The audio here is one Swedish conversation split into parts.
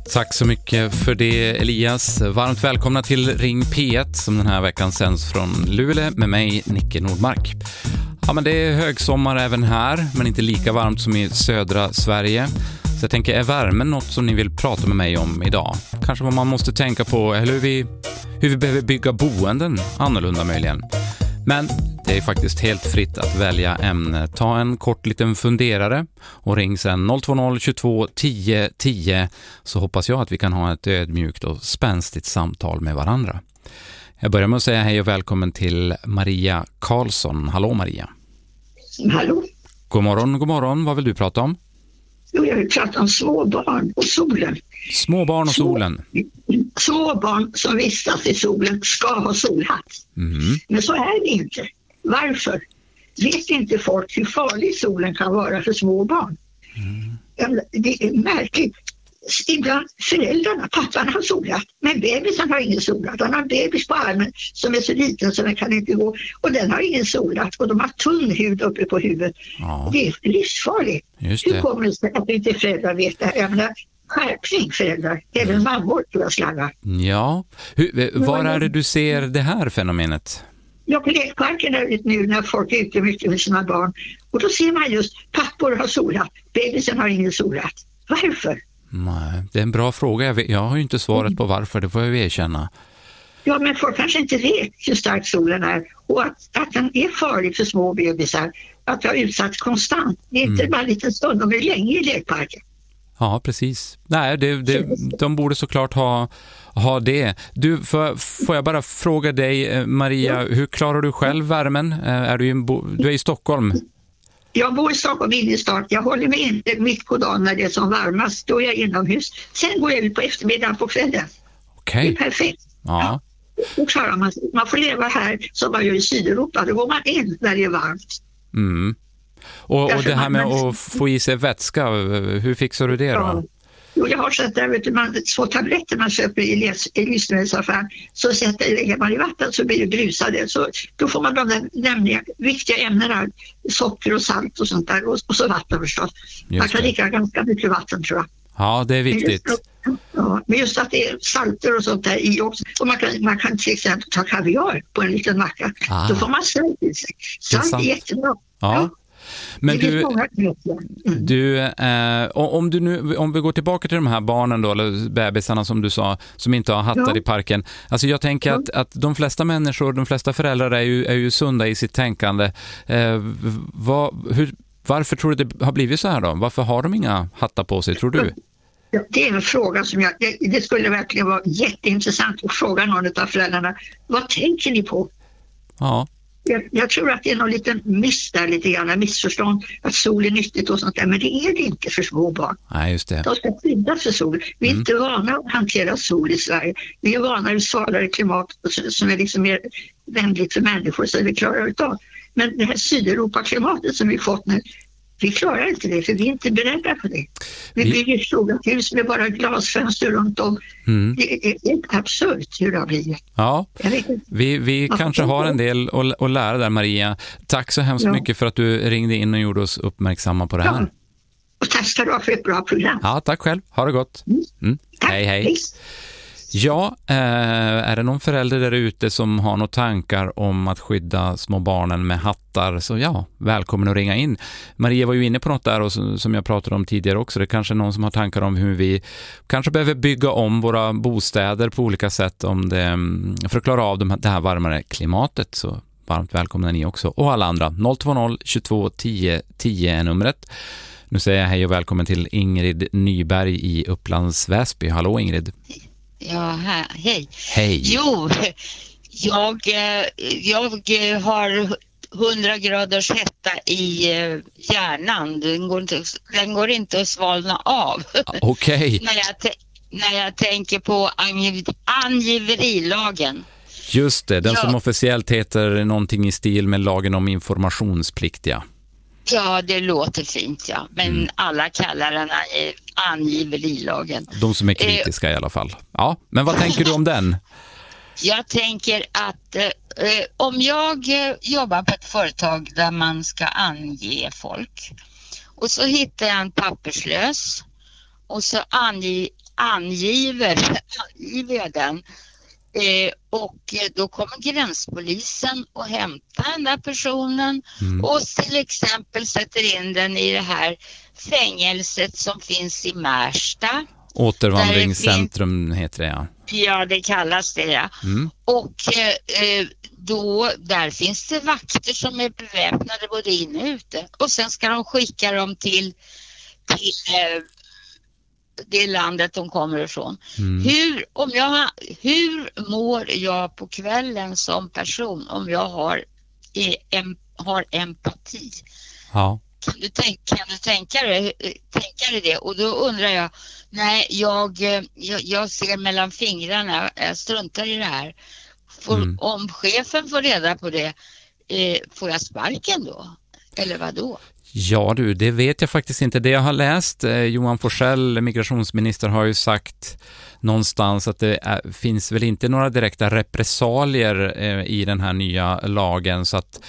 Tack så mycket för det, Elias. Varmt välkomna till Ring P1 som den här veckan sänds från Luleå med mig, Nicke Nordmark. Ja, men det är högsommar även här, men inte lika varmt som i södra Sverige. Så jag tänker, är värmen något som ni vill prata med mig om idag? Kanske vad man måste tänka på, eller hur vi behöver bygga boenden annorlunda möjligen. Men det är faktiskt helt fritt att välja ämne. Ta en kort liten funderare och ring sen 020 22 10 10, så hoppas jag att vi kan ha ett ödmjukt och spänstigt samtal med varandra. Jag börjar med att säga hej och välkommen till Maria Karlsson. Hallå Maria. Hallå. God morgon. Vad vill du prata om? Jo, jag vill prata om små barn och solen. Små barn och solen. Små barn som vistas i solen ska ha solhatt. Men så är det inte. Varför? Vet inte folk hur farlig solen kan vara för små barn? Det är märkligt. Ibland föräldrarna, pappan har solhatt, men bebisen har ingen solhatt. Han har en bebis på armen som är så liten så den kan inte gå, och den har ingen solhatt, och de har tunn hud uppe på huvudet. Ja. Det är livsfarligt. Hur kommer det sig att inte föräldrar vet det här? Jag menar, skärpning föräldrar, även mammor tror jag slarvar. Ja, var är det du ser det här fenomenet? Ja, på lekparken är det nu när folk är ute mycket med sina barn, och då ser man just pappor har solhatt, bebisen har ingen solhatt. Varför? Nej, det är en bra fråga. Jag har ju inte svaret på varför, det får jag erkänna. Ja, men folk kanske inte vet hur stark solen är, och att den är farlig för små bebisar, att jag har utsatt konstant. Det är inte bara en liten stund, de är länge i lekparken. Ja, precis. Nej, de borde såklart ha det. Du, får jag bara fråga dig, Maria, hur klarar du själv värmen? Du är i Stockholm. Jag bor i Stockholm innerstad. Jag håller mig inte mitt på dagen när det är som varmast. Då är jag inomhus. Sen går jag ut på eftermiddagen på kvällen. Okej. Det är perfekt. Ja. Då klarar man får leva här som man gör i Sydeuropa. Då går man in när det är varmt. Och det här med att få i sig vätska, hur fixar du det då? Jo, jag har sett där, två tabletter man köper i livsmedelsaffären, så lägger man i vatten så blir det brusade. Så då får man de nämligen viktiga ämnena, socker och salt och sånt där, och så vatten förstås. Man kan dricka ganska mycket vatten, tror jag. Ja, det är viktigt. Men just att det är salter och sånt där i också. Och man kan till exempel ta kaviar på en liten macka. Då får man salt i sig. Salt är jättebra. Ja. Men om vi går tillbaka till de här barnen då, eller bebisarna som du sa, som inte har hattar i parken. Alltså jag tänker att de flesta människor, de flesta föräldrar är ju sunda i sitt tänkande. Varför tror du det har blivit så här då? Varför har de inga hattar på sig, tror du? Ja, det är en fråga som det skulle verkligen vara jätteintressant att fråga någon av föräldrarna. Vad tänker ni på? Ja. Jag tror att det är någon liten lite grann missförstånd att sol är nyttigt och sånt där, men det är det inte för små barn. Nej, just det. De ska skyddas för sol. Vi är inte vana att hantera sol i Sverige. Vi är vana vid svalare klimat som är liksom mer vänligt för människor, så vi klarar utav. Men det här Sydeuropa-klimatet som vi fått nu, vi klarar inte det, för vi är inte beredda på det. Vi bygger stora hus med bara glasfönster runt om. Det är absurt hur det har blivit. Ja, vi kanske har en del att lära där, Maria. Tack så hemskt mycket för att du ringde in och gjorde oss uppmärksamma på det här. Och tack ska du ha för ett bra program. Ja, tack själv. Ha det gott. Hej. Ja, är det någon förälder där ute som har några tankar om att skydda små barnen med hattar, så välkommen att ringa in. Maria var ju inne på något där, och som jag pratade om tidigare också. Det är kanske någon som har tankar om hur vi kanske behöver bygga om våra bostäder på olika sätt för att klara av det här varmare klimatet. Så varmt välkomna ni också. Och alla andra. 020 22 10 10 är numret. Nu säger jag hej och välkommen till Ingrid Nyberg i Upplands Väsby. Hallå Ingrid. Ja, hej. Hej. Jo, jag har 100 graders hetta i hjärnan. Den går inte att svalna av. Okej. när jag tänker på angiverilagen. Just det, den som officiellt heter någonting i stil med lagen om informationsplikt, Ja, det låter fint, men alla kallar den angiverilagen. De som är kritiska i alla fall. Ja, men vad tänker du om den? Jag tänker att om jag jobbar på ett företag där man ska ange folk, och så hittar jag en papperslös, och så angiver jag den. Och då kommer gränspolisen och hämtar den där personen och till exempel sätter in den i det här fängelset som finns i Märsta. Återvandringscentrum heter det, ja. Ja, det kallas det, ja. Och då, där finns det vakter som är beväpnade både inne och ute. Och sen ska de skicka dem till det landet de kommer ifrån. Hur mår jag på kvällen som person om jag har empati? Ja. Kan du tänka dig det? Och då undrar jag, nej, jag ser mellan fingrarna, jag struntar i det här. Om chefen får reda på det, får jag sparken då? Eller vad då? Ja du, det vet jag faktiskt inte. Det jag har läst, Johan Forssell, migrationsminister, har ju sagt någonstans att det finns väl inte några direkta repressalier i den här nya lagen, så att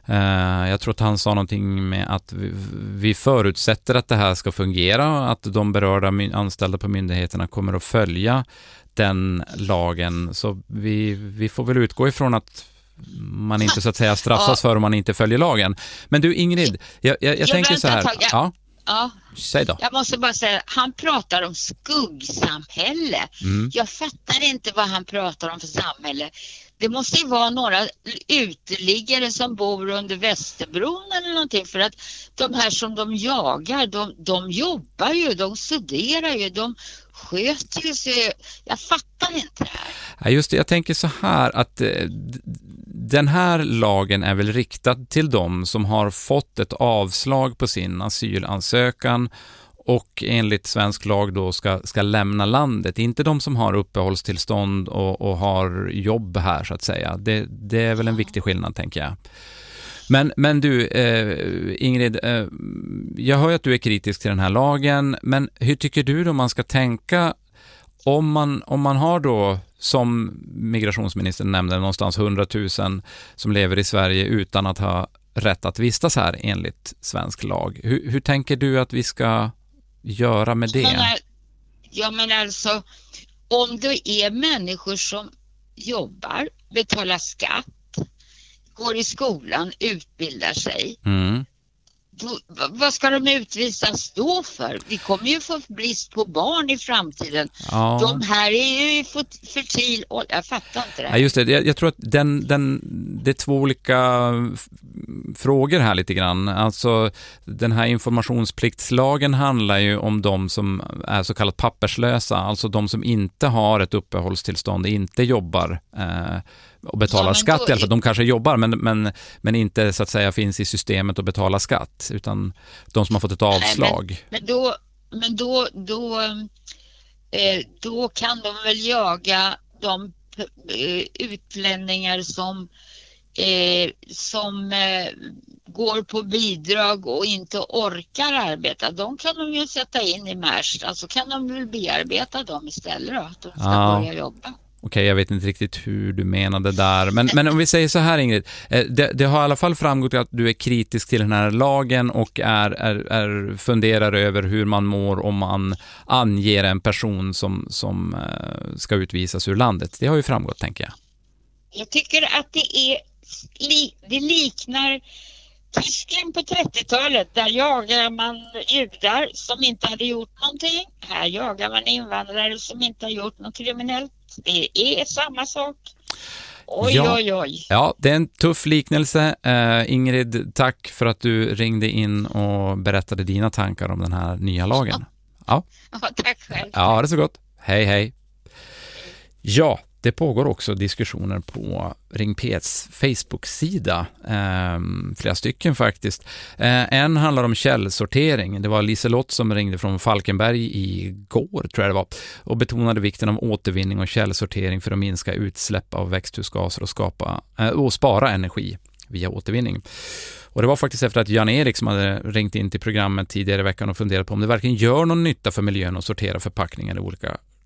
jag tror att han sa någonting med att vi förutsätter att det här ska fungera, att de berörda anställda på myndigheterna kommer att följa den lagen. Så vi får väl utgå ifrån att man inte så att säga straffas för om man inte följer lagen. Men du Ingrid, jag tänker så här. Ja. Säg då. Jag måste bara säga, han pratar om skuggsamhälle. Jag fattar inte vad han pratar om för samhälle. Det måste ju vara några uteliggare som bor under Västerbron eller någonting, för att de här som de jagar, de jobbar ju, de studerar ju, de sköter sig. Jag fattar inte det här. Ja, just det, jag tänker så här att den här lagen är väl riktad till dem som har fått ett avslag på sin asylansökan och enligt svensk lag då ska lämna landet. Inte de som har uppehållstillstånd och har jobb här så att säga. Det är väl en viktig skillnad, tänker jag. Men du, Ingrid, jag hör att du är kritisk till den här lagen, men hur tycker du då man ska tänka om man har då, som migrationsministern nämnde, någonstans 100 000 som lever i Sverige utan att ha rätt att vistas här enligt svensk lag. Hur tänker du att vi ska göra med det? Men alltså, om det är människor som jobbar, betalar skatt, går i skolan, utbildar sig, då, vad ska de utvisas då för? Vi kommer ju få brist på barn i framtiden. Ja. De här är ju fertil. Jag fattar inte det. Ja, just det. Jag tror att det är två olika frågor här lite grann. Alltså den här informationspliktslagen handlar ju om de som är så kallat papperslösa. Alltså de som inte har ett uppehållstillstånd, inte jobbar och betalar skatt i alla fall. De kanske jobbar men inte så att säga finns i systemet och betalar skatt, utan de som har fått ett avslag. Men då kan de väl jaga de utlänningar som går på bidrag och inte orkar arbeta. De kan de ju sätta in i Märsta, alltså kan de väl bearbeta dem istället då, att de ska börja jobba. Okej, jag vet inte riktigt hur du menade där. Men om vi säger så här, Ingrid. Det har i alla fall framgått att du är kritisk till den här lagen och är funderar över hur man mår om man anger en person som ska utvisas ur landet. Det har ju framgått, tänker jag. Jag tycker att det liknar Tyskland på 30-talet. Där jagar man judar som inte hade gjort någonting. Här jagar man invandrare som inte har gjort något kriminellt. Det är samma sak. Oj. Ja, det är en tuff liknelse. Ingrid, tack för att du ringde in och berättade dina tankar om den här nya lagen. Ja, tack själv. Ja, det är så gott. Hej. Ja, det pågår också diskussioner på Ring P1s Facebook-sida. Flera stycken faktiskt. En handlar om källsortering. Det var Liselott som ringde från Falkenberg igår, tror jag det var, och betonade vikten av återvinning och källsortering för att minska utsläpp av växthusgaser och spara energi via återvinning. Och det var faktiskt efter att Jan-Erik som hade ringt in till programmet tidigare i veckan och funderat på om det verkligen gör någon nytta för miljön att sortera förpackningar i olika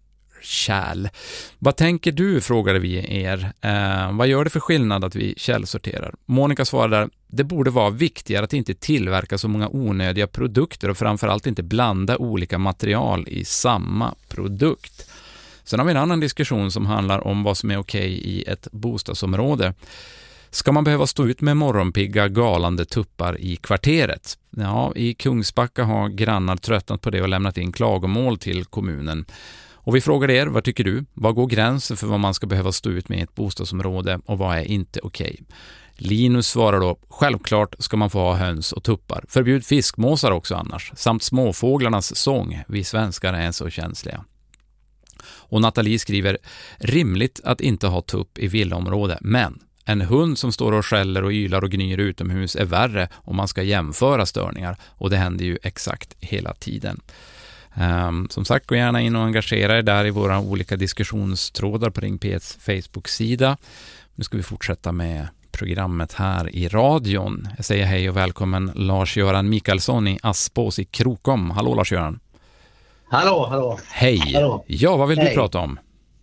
kärl. Vad tänker du, frågade vi er. Vad gör det för skillnad att vi källsorterar? Monica svarade, det borde vara viktigare att inte tillverka så många onödiga produkter och framförallt inte blanda olika material i samma produkt. Sen har vi en annan diskussion som handlar om vad som är okej i ett bostadsområde. Ska man behöva stå ut med morgonpigga galande tuppar i kvarteret? Ja, i Kungsbacka har grannar tröttnat på det och lämnat in klagomål till kommunen. Och vi frågar er, vad tycker du? Vad går gränsen för vad man ska behöva stå ut med i ett bostadsområde och vad är inte okej? Linus svarar då, självklart ska man få ha höns och tuppar. Förbjud fiskmåsar också annars. Samt småfåglarnas sång. Vi svenskar är så känsliga. Och Nathalie skriver, rimligt att inte ha tupp i villaområde, men en hund som står och skäller och ylar och gnyr utomhus är värre om man ska jämföra störningar, och det händer ju exakt hela tiden. Som sagt, gå gärna in och engagera er där i våra olika diskussionstrådar på Ring P1s Facebook-sida. Nu ska vi fortsätta med programmet här i radion. Jag säger hej och välkommen Lars-Göran Mikaelsson i Aspås i Krokom. Hallå Lars-Göran. Hallå. Hej. Hallå. Ja, vad vill du prata om?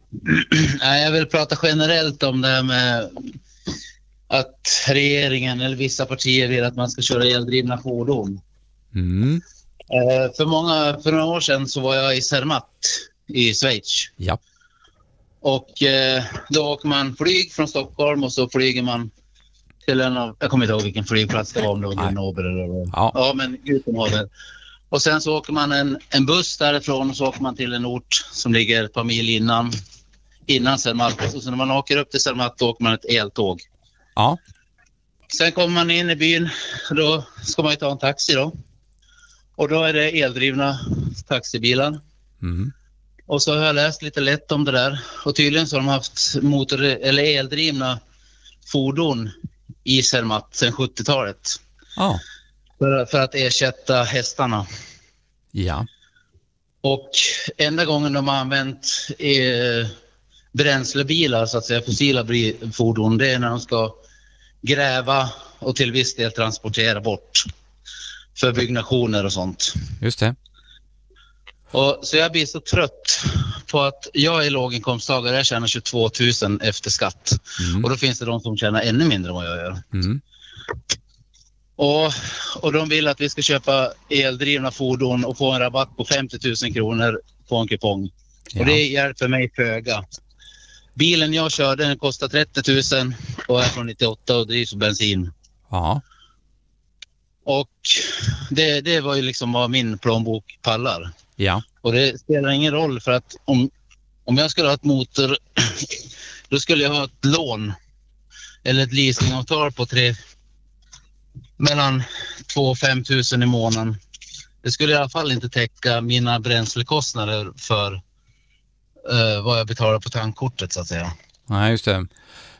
Jag vill prata generellt om det här med att regeringen eller vissa partier vill att man ska köra eldrivna fordon. Mm. För några år sedan så var jag i Zermatt i Schweiz. Ja. Och då åker man flyg från Stockholm och så flyger man till jag kommer inte ihåg vilken flygplats det var, om det var Grenoble eller ja, men utomhavet. Och sen så åker man en buss därifrån och så åker man till en ort som ligger ett par mil innan Zermatt. Och så när man åker upp till Zermatt då åker man ett eltåg. Ja. Sen kommer man in i byn och då ska man ju ta en taxi då. Och då är det eldrivna taxibilar. Mm. Och så har jag läst lite lätt om det där. Och tydligen så har de haft eller eldrivna fordon i Zermatt sedan 70-talet. Ja. För att ersätta hästarna. Ja. Och enda gången de har använt bränslebilar, så att säga fossila fordon, det är när de ska gräva och till viss del transportera bort för byggnationer och sånt. Just det. Och så jag blir så trött på att jag är låginkomsttagare, jag tjänar 22 000 efter skatt. Och då finns det de som tjänar ännu mindre än vad jag gör. Mm. Och de vill att vi ska köpa eldrivna fordon och få en rabatt på 50 000 kronor på en kupong. Ja. Och det hjälper mig föga. Bilen jag körde den kostar 30 000 och är från 98 och drivs på bensin. Ja. Och det var ju liksom vad min plånbok pallar. Ja. Och det spelar ingen roll, för att om jag skulle ha ett motor då skulle jag ha ett lån eller ett leasingavtal på mellan 2 och 5 000 i månaden. Det skulle i alla fall inte täcka mina bränslekostnader för vad jag betalar på tankkortet, så att säga. Nej, just det.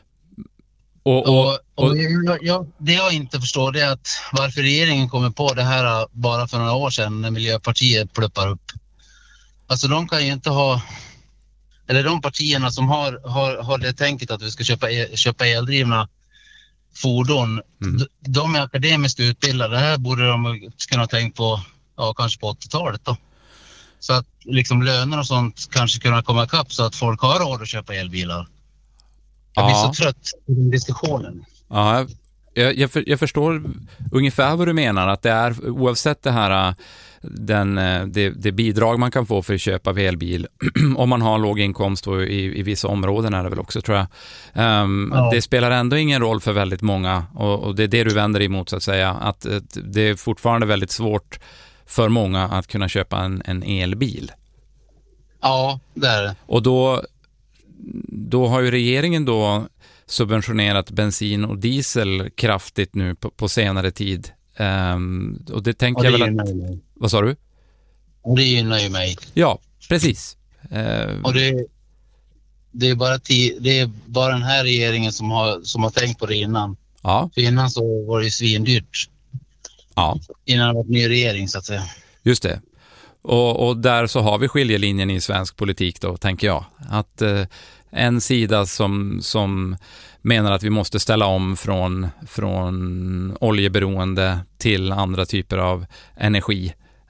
Det jag inte förstår, det är att varför regeringen kommer på det här bara för några år sedan när Miljöpartiet pluppar upp. Alltså de kan ju inte ha, eller de partierna som har det tänket att vi ska köpa eldrivna fordon, de är akademiskt utbildade. Det här borde de kunna tänka på, kanske på 80-talet då. Så att liksom löner och sånt kanske kunna komma ikapp så att folk har råd att köpa elbilar. Jag blir så trött i den diskussionen. Ja, jag förstår ungefär vad du menar, att det är oavsett det här det bidrag man kan få för att köpa elbil om man har låg inkomst och i vissa områden är det väl också, tror jag. Det spelar ändå ingen roll för väldigt många, och det är det du vänder emot, så att säga, att det är fortfarande väldigt svårt för många att kunna köpa en elbil. Ja, det är det. Och då har ju regeringen då subventionerat bensin och diesel kraftigt nu på senare tid. Och det tänker jag väl att... Vad sa du? Och det gynnar ju mig. Ja, precis. Och det är bara den här regeringen som har tänkt på det innan. Ja. För innan så var det ju svindyrt. Ja. Innan det var en ny regering, så att säga. Just det. Och där så har vi skiljelinjen i svensk politik då, tänker jag. Att en sida som menar att vi måste ställa om från oljeberoende till andra typer av energi.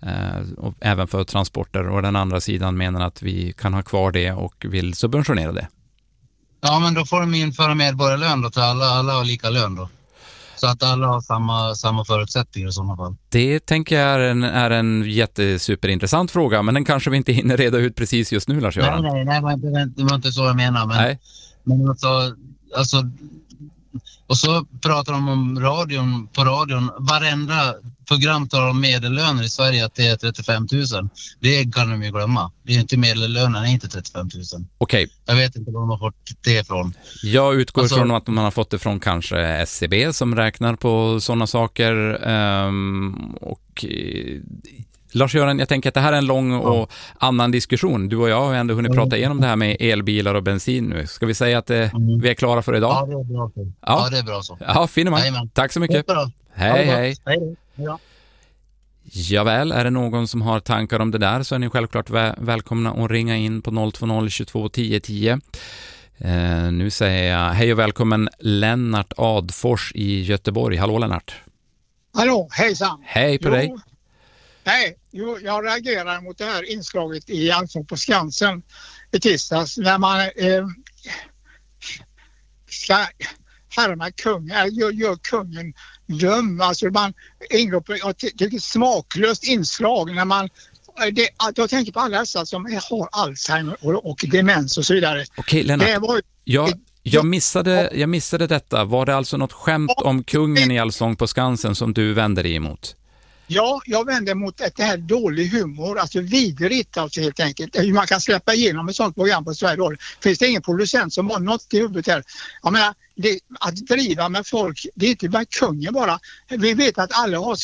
och även för transporter, och den andra sidan menar att vi kan ha kvar det och vill subventionera det. Ja, men då får de införa medborgarlön då, till alla har lika lön då. Så att alla har samma förutsättningar i sådana fall. Det tänker jag är en jättesuperintressant fråga, men den kanske vi inte hinner reda ut precis just nu, Lars-Göran. Nej, det var inte så jag menar. Men alltså, och så pratar de om på radion, varenda program tar om medellöner i Sverige att det är 35 000. Det kan de ju glömma. Det är inte medellönen, är inte 35 000. Okej. Jag vet inte var de har fått det ifrån. Jag utgår från att man har fått det från kanske SCB som räknar på sådana saker. Och Lars-Göran, jag tänker att det här är en lång och annan diskussion. Du och jag har ändå hunnit prata igenom det här med elbilar och bensin nu. Ska vi säga att vi är klara för idag? Ja, det är bra så. Ja, det är bra så. Ja, finner man. Tack så mycket. Hej. Javäl, är det någon som har tankar om det där så är ni självklart välkomna att ringa in på 020 22 10 10. Nu säger jag hej och välkommen Lennart Adfors i Göteborg. Hallå Lennart. Hallå, hejsan. Hej på dig. Hej, jag reagerar mot det här inslaget i Allsång på Skansen i tisdags när man ska härma kungen, gör kungen döm. Alltså man ingriper, jag tycker smaklöst inslag när man jag tänker på alla dessa som har Alzheimer och demens och så vidare. Okej, Lennart. Jag missade detta. Var det alltså något skämt om kungen i Allsång på Skansen som du vänder dig emot? Ja, jag vänder mot det här dålig humor, alltså vidrigt alltså helt enkelt. Hur man kan släppa igenom ett sånt program på Sverige då. Finns det ingen producent som har något i huvudet här? Jag menar, att driva med folk, det är inte bara kungen bara. Vi vet att alla har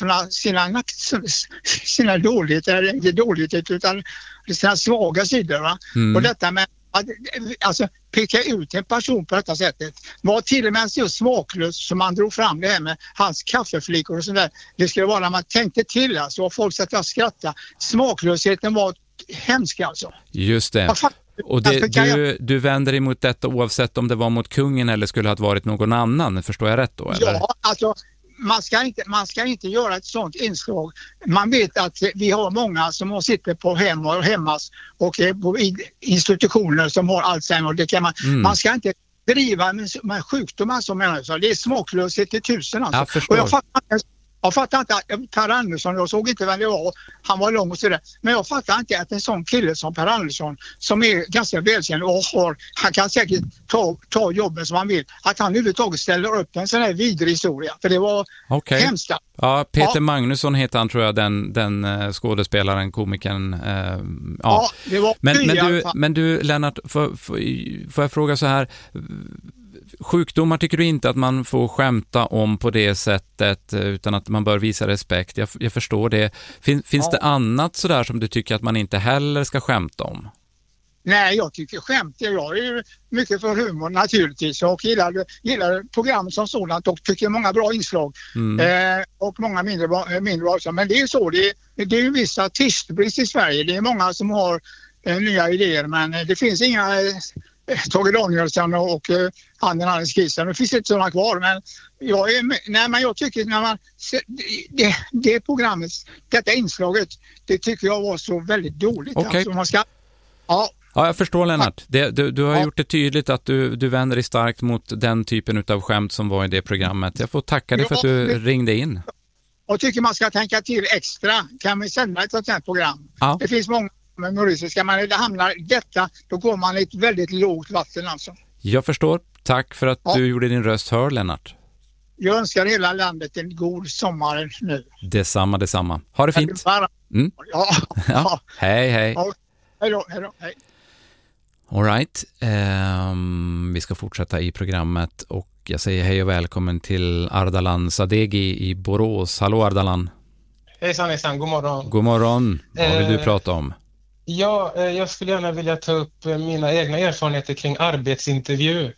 sina dåligheter, inte dåligheter utan sina svaga sidor va. Och detta med alltså peka ut en person på detta sättet var till och med så smaklöst som man drog fram det här med hans kaffeflikor och sånt där. Det skulle vara när man tänkte till alltså, och folk satt och skrattade. Smaklösheten var hemsk alltså. Just det. Och du vänder emot detta oavsett om det var mot kungen eller skulle ha varit någon annan, förstår jag rätt då? Eller? Ja, alltså man ska inte göra ett sånt inslag. Man vet att vi har många som sitter på hemmas och på institutioner som har Alzheimer. Det kan man ska inte driva med sjukdomar som menar så. Det är smaklöshet till 1000 alltså. Och jag fattar inte att Per Andersson, jag såg inte vem det var, han var lång och sådär. Men jag fattar inte att en sån kille som Per Andersson, som är ganska välkänd och han kan säkert ta jobben som han vill, att han överhuvudtaget ställer upp en sån här vidrig historia. För det var hemskt. Ja, Peter Magnusson heter han tror jag, den skådespelaren, komikern. Det var men du Lennart, får jag fråga så här... Sjukdomar tycker du inte att man får skämta om på det sättet utan att man bör visa respekt. Jag förstår det. Finns det annat sådär som du tycker att man inte heller ska skämta om? Nej, jag tycker skämt. Jag är ju mycket för humor naturligtvis och gillar program som sådant och tycker många bra inslag och många mindre bra också. Men det är ju så, det är ju viss artistbrist i Sverige. Det är många som har nya idéer men det finns inga... Tage Danielsson och han den andra skissen. Det finns inte sådana kvar men jag tycker när man det programmet, detta inslaget, det tycker jag var så väldigt dåligt. Okay. Alltså Ja, jag förstår Lennart. Du har gjort det tydligt att du vänder dig starkt mot den typen av skämt som var i det programmet. Jag får tacka dig för att du ringde in. Jag tycker man ska tänka till extra. Kan vi sända ett sånt här program? Ja. Det finns många men ska man hamna i detta, då går man i ett väldigt lågt vatten alltså. Jag förstår. Tack för att du gjorde din röst hör, Lennart. Jag önskar hela landet en god sommar nu. Detsamma. Ha det fint. Ja. Hej. Ja. Hej då. All right. Vi ska fortsätta i programmet och jag säger hej och välkommen till Ardalan Sadeghi i Borås. Hallå Ardalan. Hejsan, god morgon. God morgon. Vad vill du prata om? Ja, jag skulle gärna vilja ta upp mina egna erfarenheter kring arbetsintervju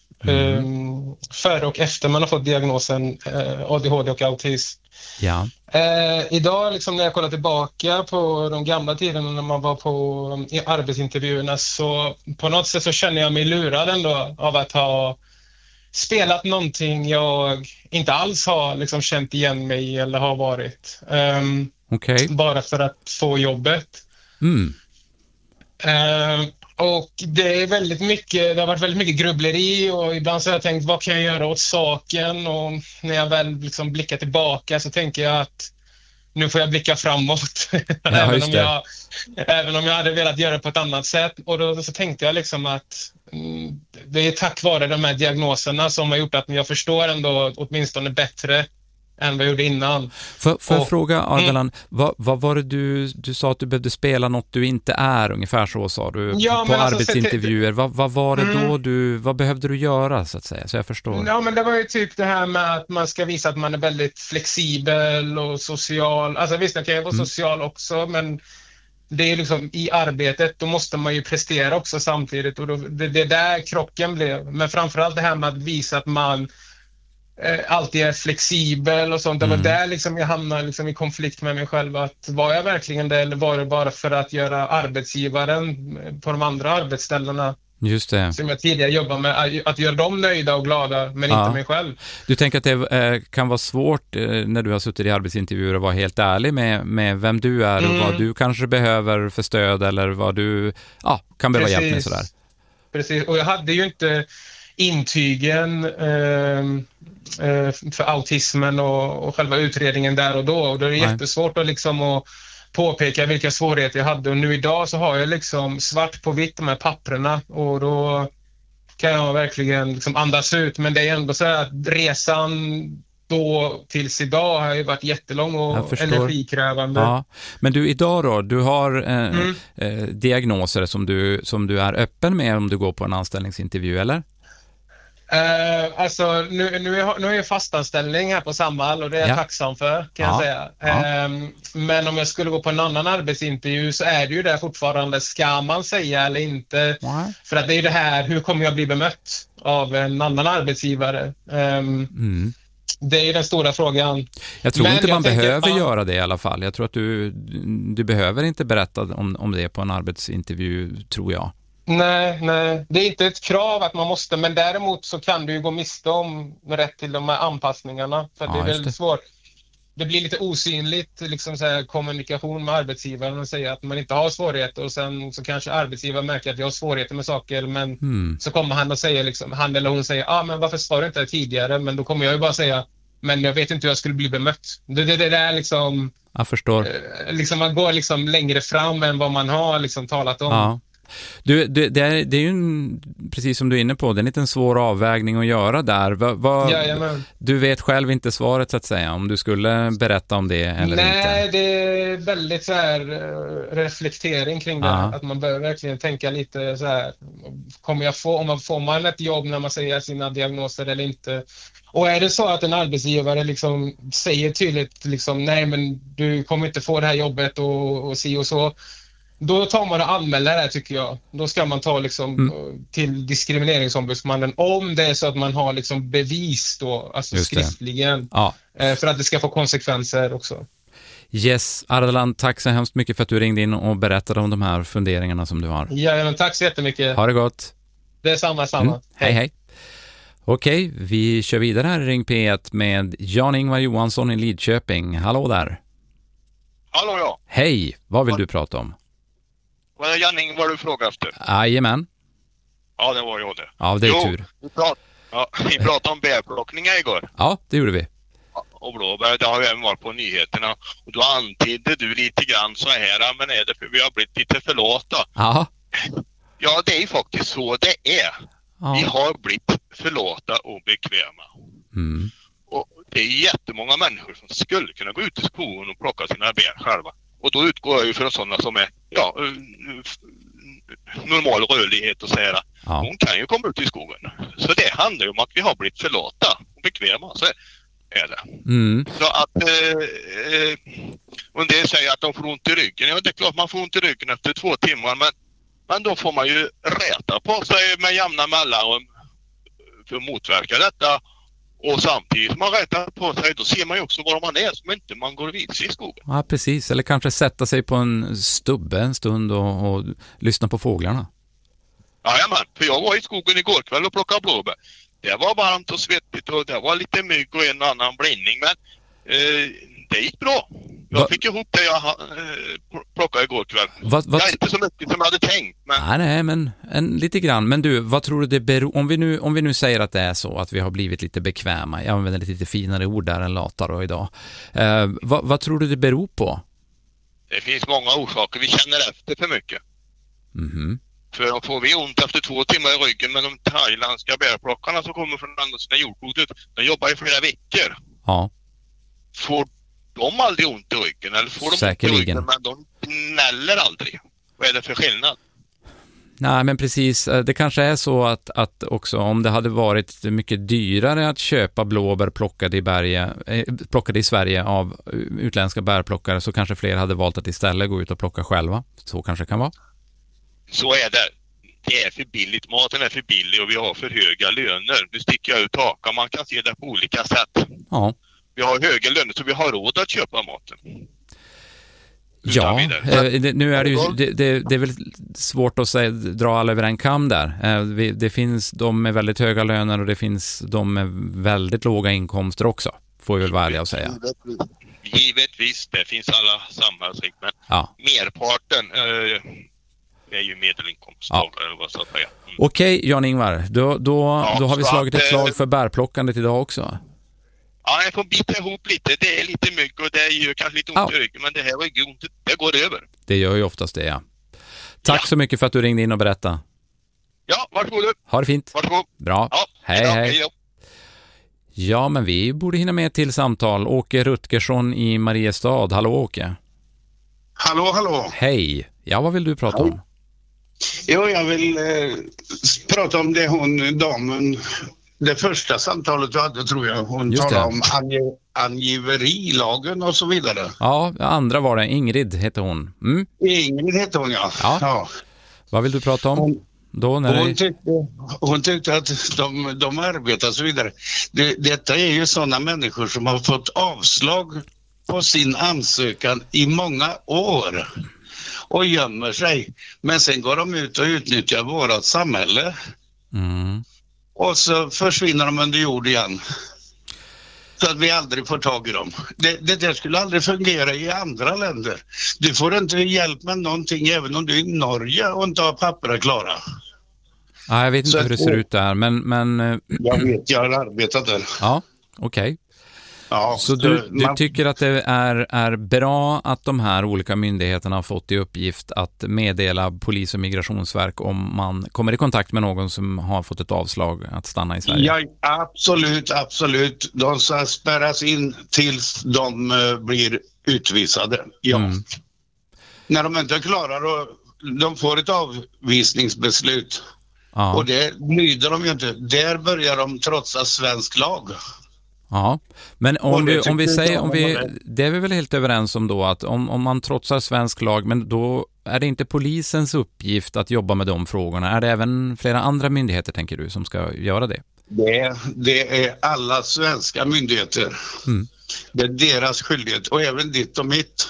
före och efter man har fått diagnosen ADHD och autism. Ja. Idag liksom, när jag kollar tillbaka på de gamla tiderna när man var på arbetsintervjuerna så på något sätt så känner jag mig lurad ändå av att ha spelat någonting jag inte alls har liksom känt igen mig eller har varit. Okej. Bara för att få jobbet. Och det har varit väldigt mycket grubbleri, och ibland så har jag tänkt, vad kan jag göra åt saken? Och när jag väl liksom blickar tillbaka så tänker jag att nu får jag blicka framåt. Ja, även om jag hade velat göra det på ett annat sätt. Och då så tänkte jag liksom att det är tack vare de här diagnoserna som har gjort att jag förstår ändå åtminstone bättre än vad jag gjorde innan. Får jag fråga, Ardalan, vad var det du sa att du behövde spela något du inte är, ungefär så sa du på arbetsintervjuer. Vad var det då vad behövde du göra, så att säga, så jag förstår? Ja, men det var ju typ det här med att man ska visa att man är väldigt flexibel och social. Alltså visst, jag kan ju vara social också, men det är liksom i arbetet, då måste man ju prestera också samtidigt, och det där krocken blev. Men framförallt det här med att visa att man alltid är flexibel och sånt. Det var där liksom jag hamnade liksom i konflikt med mig själv. Att var jag verkligen det, eller var det bara för att göra arbetsgivaren på de andra arbetsställena, just det, som jag tidigare jobbade med, att göra dem nöjda och glada, men inte mig själv. Du tänker att det kan vara svårt när du har suttit i arbetsintervjuer att vara helt ärlig med vem du är och vad du kanske behöver för stöd, eller vad du kan behöva hjälp med, sådär. Precis, och jag hade ju inte intygen för autismen och själva utredningen där och då. Och då är det jättesvårt att liksom att påpeka vilka svårigheter jag hade. Och nu idag så har jag liksom svart på vitt med papperna, och då kan jag verkligen liksom andas ut. Men det är ändå så här att resan då tills idag har ju varit jättelång och energikrävande. Ja. Men du, idag då, du har diagnoser som du är öppen med om du går på en anställningsintervju, eller? Alltså nu är jag fastanställning här på Samhall, och det är jag tacksam för, kan jag säga. Men om jag skulle gå på en annan arbetsintervju så är det ju där fortfarande, ska man säga eller inte? För att det är ju det här, hur kommer jag bli bemött av en annan arbetsgivare? Det är ju den stora frågan. Jag tror inte man behöver göra det i alla fall. Jag tror att du behöver inte berätta om det på en arbetsintervju, tror jag. Nej, det är inte ett krav att man måste, men däremot så kan du ju gå miste om rätt till de här anpassningarna, för att det är väldigt svårt. Det blir lite osynligt liksom så här, kommunikation med arbetsgivaren, och säga att man inte har svårigheter, och sen så kanske arbetsgivaren märker att jag har svårigheter med saker, men så kommer han och säger liksom, han eller hon säger, men varför svarade du inte tidigare? Men då kommer jag ju bara säga, men jag vet inte hur jag skulle bli bemött. Det är liksom, jag förstår. Liksom man går liksom längre fram än vad man har liksom talat om. Ja. Det är ju precis som du är inne på, det är en liten svår avvägning att göra där. Du vet själv inte svaret, så att säga, om du skulle berätta om det eller inte. Nej, det är väldigt så här reflektering kring det. Att man bör verkligen tänka lite så här, får man ett jobb när man säger sina diagnoser eller inte? Och är det så att en arbetsgivare liksom säger tydligt liksom, nej men du kommer inte få det här jobbet och si och så, då tar man och anmäler det här, tycker jag. Då ska man ta liksom till diskrimineringsombudsmannen, om det är så att man har liksom bevis då, alltså skriftligen, för att det ska få konsekvenser också. Yes, Ardalan, tack så hemskt mycket för att du ringde in och berättade om de här funderingarna som du har. Ja, men tack så jättemycket. Ha det gott. Det är samma. Hej. Okej, vi kör vidare här i Ring P1 med Jan-Ingvar Johansson i Lidköping. Hallå där. Hallå, ja. Hej, vad vill du prata om? Var det Jan-Ingvar du frågade efter? Jajamän. Ja, det var jag det. Ja, det är tur. Vi pratade om bärplockningar igår. Ja, det gjorde vi. Och blåbär, det har ju även varit på nyheterna. Och då antydde du lite grann så här, men är det för vi har blivit lite för lata? Ja, det är faktiskt så det är. Vi har blivit för lata och bekväma. Och det är jättemånga människor som skulle kunna gå ut i skogen och plocka sina bär själva. Och då utgår jag ju från sådana som är normal rörlighet och så här. Hon kan ju komma ut i skogen. Så det handlar ju om att vi har blivit för lata och bekväma. Så är det. Så att och det säger att de får ont i ryggen. Ja, det är klart man får ont i ryggen efter 2 timmar, men då får man ju räta på sig med jämna mellanrum för att motverka detta. Och samtidigt som man rätar på sig, då ser man ju också var man är, så inte man går vilse i skogen. Ja, precis. Eller kanske sätta sig på en stubbe en stund och lyssna på fåglarna. Jajamän, för jag var i skogen igår kväll och plockade blåbär. Det var varmt och svettigt och det var lite mygg och en annan blindning, men det gick bra. Jag fick ihop det jag plockade igår kväll. Jag är inte så mycket som jag hade tänkt. Men... Nej, men lite grann. Men du, vad tror du det beror... Om vi nu säger att det är så att vi har blivit lite bekväma. Jag använder lite finare ord där än latare idag. Vad tror du det beror på? Det finns många orsaker. Vi känner efter för mycket. Mhm. För om får vi ont efter 2 timmar i ryggen med de thailändska bärplockarna som kommer från andra sidan jordklotet. De jobbar i flera veckor. Ja. Får de aldrig ont i ryggen? Eller får de säkerligen ont i ryggen, men de gnäller aldrig? Vad är det för skillnad? Nej, men precis. Det kanske är så att också om det hade varit mycket dyrare att köpa blåbär plockade i Sverige av utländska bärplockare, så kanske fler hade valt att istället gå ut och plocka själva. Så kanske kan vara. Så är det. Det är för billigt. Maten är för billig och vi har för höga löner. Nu sticker jag ut hakan. Man kan se det på olika sätt. Ja. Vi har höga löner så vi har råd att köpa maten. Ja, nu är det ju det är väl svårt att dra alla över en kam där. Det finns de med väldigt höga löner och det finns de med väldigt låga inkomster också. Får vi väl vara ärliga att säga. Givetvis, det finns alla samhällsskikt, men merparten är ju medelinkomsttagare. Ja. Okej, Jan-Ingvar, då har vi slagit ett slag för bärplockandet idag också. Ja, jag får bita ihop lite. Det är lite mygg och det gör kanske lite ont i ryggen, men det här ryggontet, det går över. Det gör ju oftast det, ja. Tack så mycket för att du ringde in och berättade. Ja, varsågod. Ha det fint. Varsågod. Bra. Ja, hej. Ja, men vi borde hinna med till samtal. Åke Rutgersson i Mariestad. Hallå, Åke. Hallå. Hej. Ja, vad vill du prata om? Jo, jag vill prata om det damen... Det första samtalet du hade, tror jag, hon talade om angiverilagen och så vidare. Ja, andra var det. Ingrid hette hon. Mm. Ingrid hette hon, ja. Vad vill du prata om? Hon tyckte att de arbetar och så vidare. Detta är ju sådana människor som har fått avslag på sin ansökan i många år och gömmer sig. Men sen går de ut och utnyttjar vårat samhälle. Mm. Och så försvinner de under jord igen. Så att vi aldrig får tag i dem. Det där skulle aldrig fungera i andra länder. Du får inte hjälp med någonting även om du är i Norge och inte har papper klara. Ja, jag vet inte hur det ser ut där, men... Jag vet, jag har arbetat där. Ja, okej. Ja, så du tycker att det är bra att de här olika myndigheterna har fått i uppgift att meddela polis- och migrationsverk om man kommer i kontakt med någon som har fått ett avslag att stanna i Sverige? Ja, absolut. De ska spärras in tills de blir utvisade. Ja. Mm. När de inte klarar och de får ett avvisningsbeslut. Ja. Och det lyder de ju inte. Där börjar de trotsa svensk lag. Ja, men det är vi väl helt överens om då, att om man trotsar svensk lag, men då är det inte polisens uppgift att jobba med de frågorna. Är det även flera andra myndigheter, tänker du, som ska göra det? Det är alla svenska myndigheter. Mm. Det är deras skyldighet, och även ditt och mitt.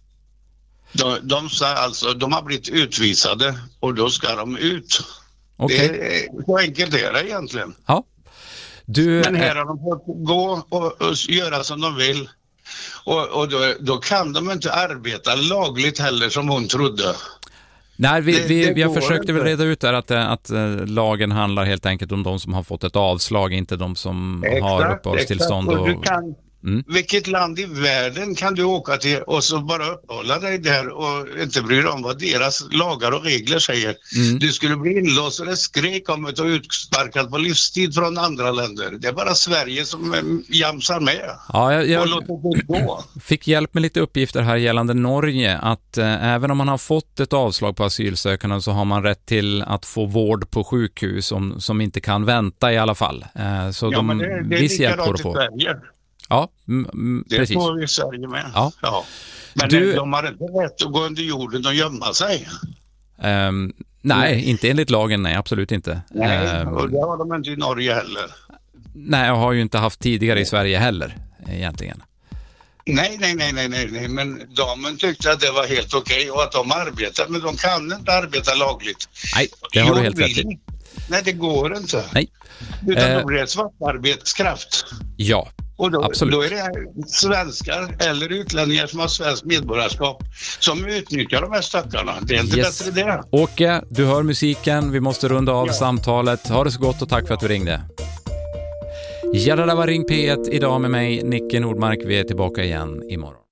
De har blivit utvisade och då ska de ut. Okay. Det är så enkelt är det egentligen. Ja. Men här har de fått gå och göra som de vill. Och då kan de inte arbeta lagligt heller som hon trodde. Nej, jag försökte väl reda ut där att lagen handlar helt enkelt om de som har fått ett avslag, inte de som har uppehållstillstånd. Vilket land i världen kan du åka till och så bara uppehålla dig där och inte bry dig om vad deras lagar och regler säger? Mm. Du skulle bli inlåst och skrek om att utsparkad på livstid från andra länder. Det är bara Sverige som jamsar med. Ja, jag fick hjälp med lite uppgifter här gällande Norge, att även om man har fått ett avslag på asylsökande så har man rätt till att få vård på sjukhus som inte kan vänta i alla fall. Så det är viss hjälp på att få. Ja, precis. Det får vi i Sverige med. Ja. Men de har inte rätt att gå under jorden och gömma sig. Nej, inte enligt lagen, nej, absolut inte. Nej, och det har de inte i Norge heller. Nej, jag har ju inte haft tidigare i Sverige heller, egentligen. Nej, men damen tyckte att det var helt okej och att de arbetar, men de kan inte arbeta lagligt. Nej, det har du helt rätt i. Nej, det går inte. Nej. Utan då blir det svartarbetskraft. Ja. Och då är det svenskar eller utlänningar som har svenskt medborgarskap som utnyttjar de här stackarna. Det är inte bättre det. Åke, du hör musiken. Vi måste runda av samtalet. Ha det så gott och tack för att du ringde. Ja, det där var Ring P1 idag med mig, Nicke Nordmark. Vi är tillbaka igen imorgon.